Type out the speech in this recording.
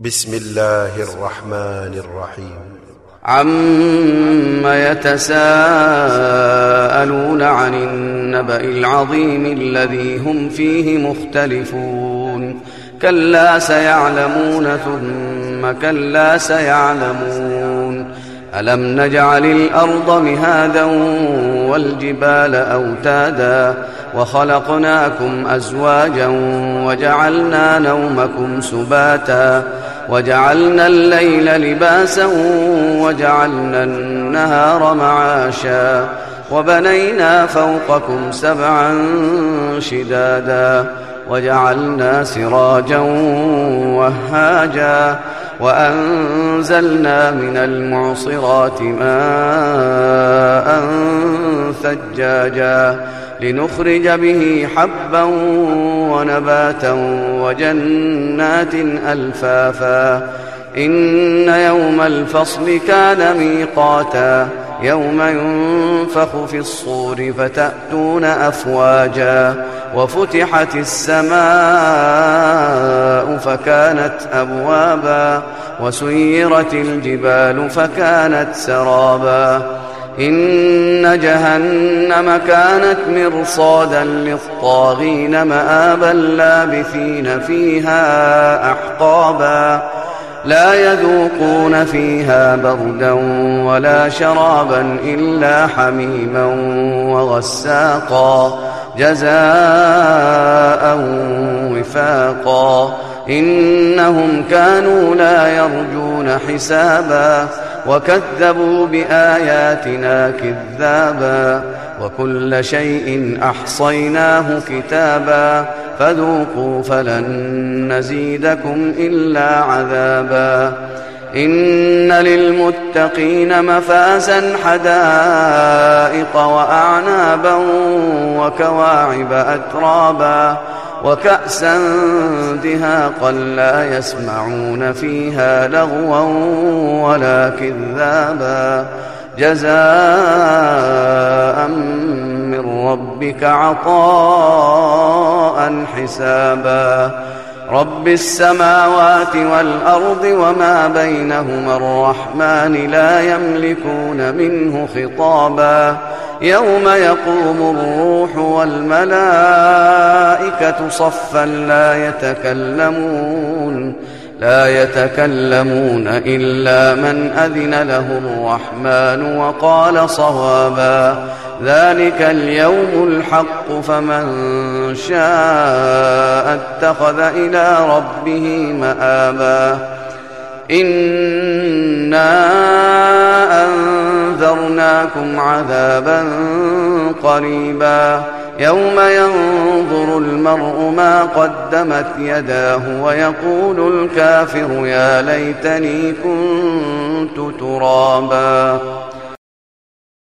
بسم الله الرحمن الرحيم. عم يتساءلون عن النبأ العظيم الذي هم فيه مختلفون كلا سيعلمون ثم كلا سيعلمون ألم نجعل الأرض مهادا والجبال أوتادا وخلقناكم أزواجا وجعلنا نومكم سباتا وجعلنا الليل لباسا وجعلنا النهار معاشا وبنينا فوقكم سبعا شدادا وجعلنا سراجا وهاجا وأنزلنا من المعصرات ماء ثجاجا لنخرج به حبا ونباتا وجنات ألفافا إن يوم الفصل كان ميقاتا يوم ينفخ في الصور فتأتون أفواجا وفتحت السماء فكانت أبوابا وسيرت الجبال فكانت سرابا إن جهنم كانت مرصادا للطاغين مآبا لابثين فيها أحقابا لا يذوقون فيها بردا ولا شرابا إلا حميما وغساقا جزاء وفاقا إنهم كانوا لا يرجون حسابا وكذبوا بآياتنا كذابا وكل شيء أحصيناه كتابا فذوقوا فلن نزيدكم إلا عذابا إن للمتقين مفازا حدائق وأعنابا وكواعب أترابا وكأسا دهاقا لا يسمعون فيها لغوا ولا كذابا جزاء من ربك عطاء حسابا رب السماوات والأرض وما بينهما الرحمن لا يملكون منه خطابا يوم يقوم الروح والملائكة صفا لا يتكلمون إلا من أذن له الرحمن وقال صوابا ذلك اليوم الحق فمن شاء اتخذ إلى ربه مآبا إنا أنذرناكم عذابا قريبا يوم ينظر المرء ما قدمت يداه ويقول الكافر يا ليتني كنت ترابا.